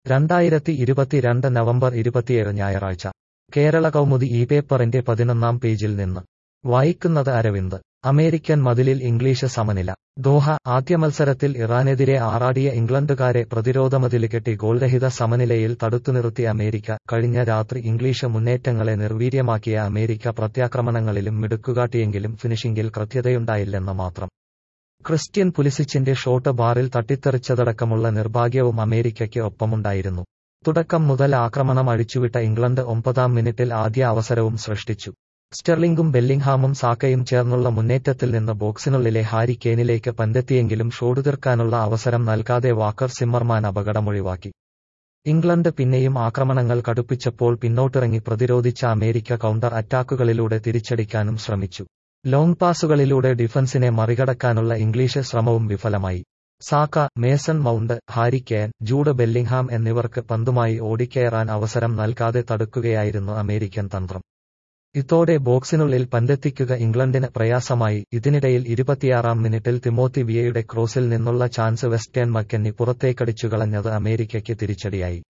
2022 November 27 ഞായറാഴ്ച കേരള കൗമുദി ഈ പേപ്പറിന്റെ 11-ാം പേജിൽ നിന്ന് വായിക്കുന്നത് അരവിന്ദ്. അമേരിക്കൻ മതിലിൽ ഇംഗ്ലീഷ് സമനില. ദോഹ, ആദ്യ മത്സരത്തിൽ ഇറാനെതിരെ ആറാടിയ ഇംഗ്ലണ്ടുകാരെ പ്രതിരോധമതില് കെട്ടി ഗോൾരഹിത സമനിലയിൽ തടുത്തുനിർത്തി അമേരിക്ക. കഴിഞ്ഞ രാത്രി ഇംഗ്ലീഷ് മുന്നേറ്റങ്ങളെ നിർവീര്യമാക്കിയ അമേരിക്ക പ്രത്യാക്രമണങ്ങളിലും മിടുക്കുകാട്ടിയെങ്കിലും ഫിനിഷിംഗിൽ കൃത്യതയുണ്ടായില്ലെന്ന് മാത്രം. ക്രിസ്റ്റ്യൻ പുലിസിച്ചിന്റെ ഷോട്ട് ബാറിൽ തട്ടിത്തെറിച്ചതടക്കമുള്ള നിർഭാഗ്യവും അമേരിക്കയ്ക്ക് ഒപ്പമുണ്ടായിരുന്നു. തുടക്കം മുതൽ ആക്രമണം അഴിച്ചുവിട്ട ഇംഗ്ലണ്ട് 9-ാം മിനിറ്റിൽ ആദ്യ അവസരവും സൃഷ്ടിച്ചു. സ്റ്റെർലിംഗും ബെല്ലിംഗ്ഹാമും സാക്കയും ചേർന്നുള്ള മുന്നേറ്റത്തിൽ നിന്ന് ബോക്സിനുള്ളിലെ ഹാരി കെയ്നിലേക്ക് പന്തെത്തിയെങ്കിലും ഷോട്ടുതീർക്കാനുള്ള അവസരം നൽകാതെ വാക്കർ സിമ്മർമാൻ അപകടമൊഴിവാക്കി. ഇംഗ്ലണ്ട് പിന്നെയും ആക്രമണങ്ങൾ കടുപ്പിച്ചപ്പോൾ പിന്നോട്ടിറങ്ങി പ്രതിരോധിച്ച അമേരിക്ക കൗണ്ടർ അറ്റാക്കുകളിലൂടെ തിരിച്ചടിക്കാനും ശ്രമിച്ചു. ലോങ് പാസുകളിലൂടെ ഡിഫൻസിനെ മറികടക്കാനുള്ള ഇംഗ്ലീഷ് ശ്രമവും വിഫലമായി. Saka, Mason Mount, Harry Kane, Jude Bellingham എന്നിവർക്ക് പന്തുമായി ഓടിക്കയറാൻ അവസരം നൽകാതെ തടുക്കുകയായിരുന്നു അമേരിക്കൻ തന്ത്രം. ഇതോടെ ബോക്സിനുള്ളിൽ പന്തെത്തിക്കുക ഇംഗ്ലണ്ടിന് പ്രയാസമായി. ഇതിനിടയിൽ 26-ാം മിനിറ്റിൽ തിമോത്തി വിയയുടെ ക്രോസിൽ നിന്നുള്ള ചാൻസ് വെസ്റ്റേൺ മക്കെന്നി പുറത്തേക്കടിച്ചുകളഞ്ഞത് അമേരിക്കയ്ക്ക് തിരിച്ചടിയായി.